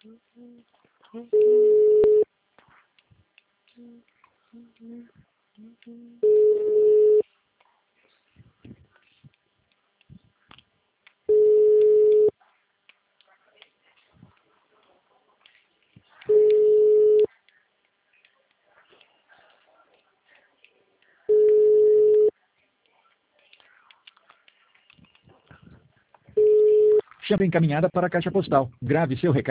Chama encaminhada para a caixa postal. Grave seu recado.